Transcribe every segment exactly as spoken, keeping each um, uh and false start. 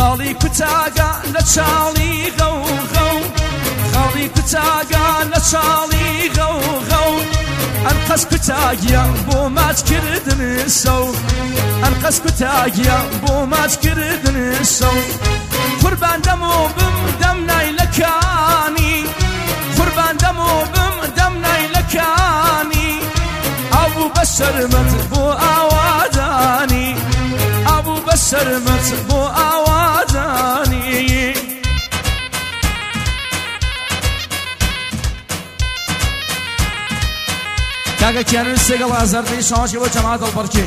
خاڵی کوتاگە لە چاڵی غەو غەو خاڵی کوتاگە لە چاڵی غەو غەو ئەنقەس کوتاگیە بۆ ماچکردن سەو ئەنقەس کوتاگیە بۆ ماچکردن سەو قوربان دەم و بم دەم نایلەکانی قوربان دەم و بم دەم نایلەکانی ئابوو بە شەرمەت بۆ ئاوادانی ئابوو بە شەرمەت بۆ ئاوادانی کاگە کیانوی سێگەڵ ئازەردەی شەواشی بۆ جەماعەت هەڵبەرکێ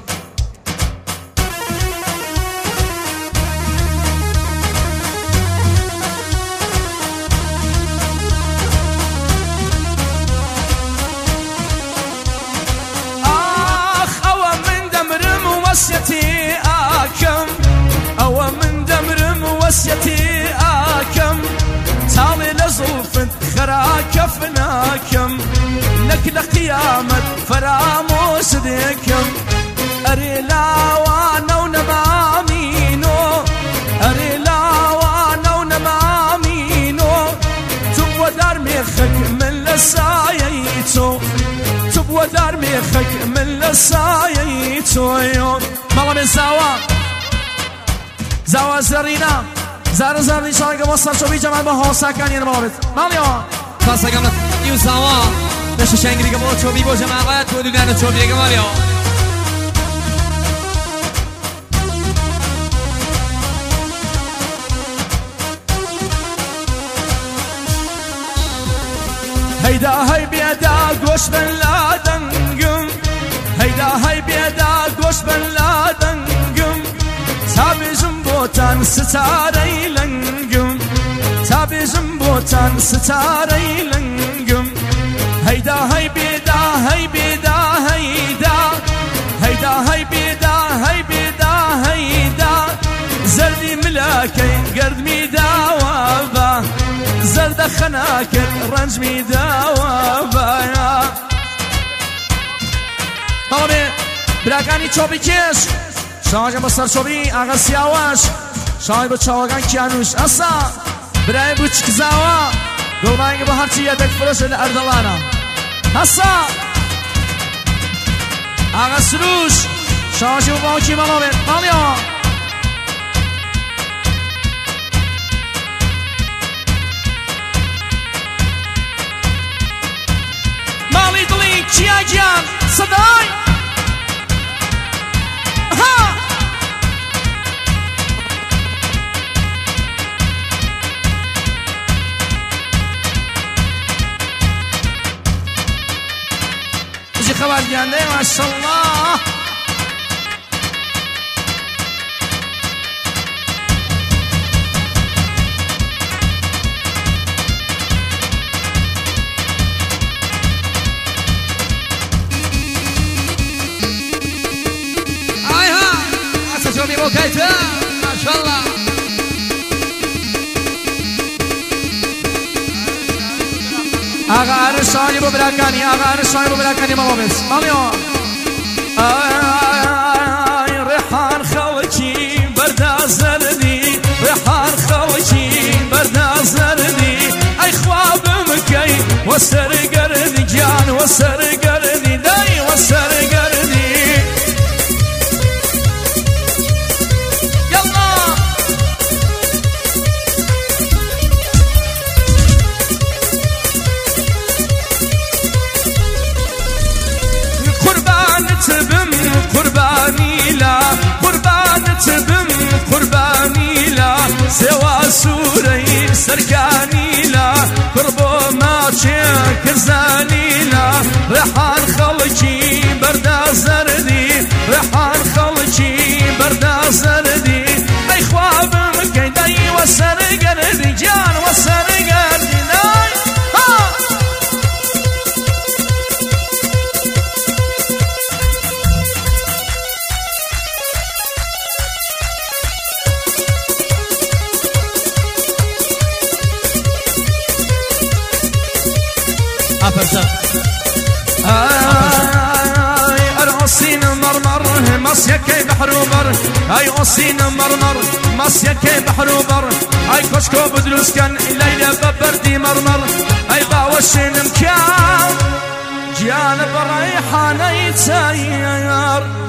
وەسیەتی ئاکەم ئەوە من دەمرم وەسیەتی ئاکەم تاڵێ لە زوڵفت خەراکەف ناکەم نەک لە قیامەت فەرامۆش دێکەم ئەرێ لاوانە و نەمامینۆ ئەرێ لاوانە و نەمامینۆ تو بووە دارمێخەک من لە سایەی تۆ تو بووە دارمێخەک من لە سایەی تۆیۆ مەڵەمێ زاوە زاوە زەڕینە زارە زەڕی شاڵگە بۆ سەرچۆبی جەمال بە هەوساکانی نەماڵێت ماڵیەوە خاصەکەم لە ئیو زاوە دەشە شەنگریگە بۆ چۆبی بۆ جەماڵەت بۆ دوودانە چۆبیەکە ماڵیەوە هەیدا هەی بێدا گۆش بن لا دەنگم هەیدا هەی بێدا گۆش بن لا دەنگم تا بێژم بۆتان ستارەی لەنگم تا بێژم بۆتان ستارەی لەنگم هەیدا هەی بێدا هەی بێدا هەیدا هەیدا هەی بێدا هەی بێدا هەیدا زەردی ملاکەی گەردمی داوە بە زەردە خەناکرد ڕەنجمی داوە بەیە بەڵێ براکانی چۆبی کێش شاوەکە بە سەرچۆبی ئاغا سیاوەش شاوی بە چاوەکان کیانوش ئەسا برای بچک زاوە دڵمانگە بە هەرچی یەدەک فرۆشە لە ئەردەڵانە هەسا ئاغا سروش شاوەشی بە باوکی مەڵەوێت ماڵیەوە ماڵی دڵی چیا گیان سەدای خبر گنده ماشاءالله آیها اصلا شو میبو کیفه ماشاءالله آقا عرشانی با براکانی آقا عرشانی با براکانی مالومس مالیو آی ریحان خوچی بردازردی ریحان خوچی بردازردی ای خوابم کی وسرگردی جان وسرگردی دای وسرگردی تبم قرباني لا قربان تبم قرباني لا سوا سوري سركاني لا قربو ما كرزاني لا ريحان خلقي بردا زردي ريحان خلقي بردا زردي اي خواب مكيدي وسر قردي جان وسر قردي ناي ها أفرسا آي أرعصين مرمر ماسيكي بحر وبر هاي أصين مرمر ماسيكي بحر وبر هاي كشكو بدروس كان الليلة ببردي مرمر هاي باوشين مكان جيان بريحاني تسير